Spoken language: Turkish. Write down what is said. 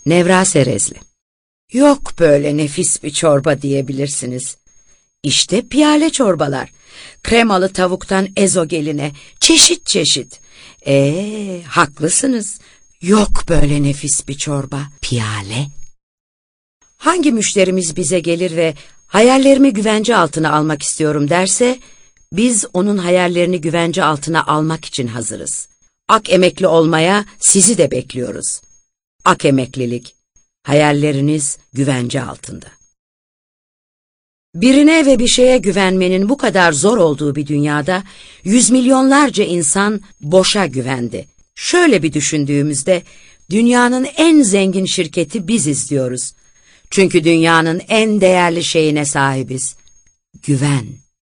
Nevra Serezli. Yok böyle nefis bir çorba diyebilirsiniz. İşte piyale çorbalar. Kremalı tavuktan ezogeline, çeşit çeşit. Haklısınız. Yok böyle nefis bir çorba, piyale. Hangi müşterimiz bize gelir ve hayallerimi güvence altına almak istiyorum derse, biz onun hayallerini güvence altına almak için hazırız. Ak emekli olmaya sizi de bekliyoruz. Ak emeklilik, hayalleriniz güvence altında. Birine ve bir şeye güvenmenin bu kadar zor olduğu bir dünyada, yüz milyonlarca insan boşa güvendi. Şöyle bir düşündüğümüzde, dünyanın en zengin şirketi biziz diyoruz. Çünkü dünyanın en değerli şeyine sahibiz. Güven.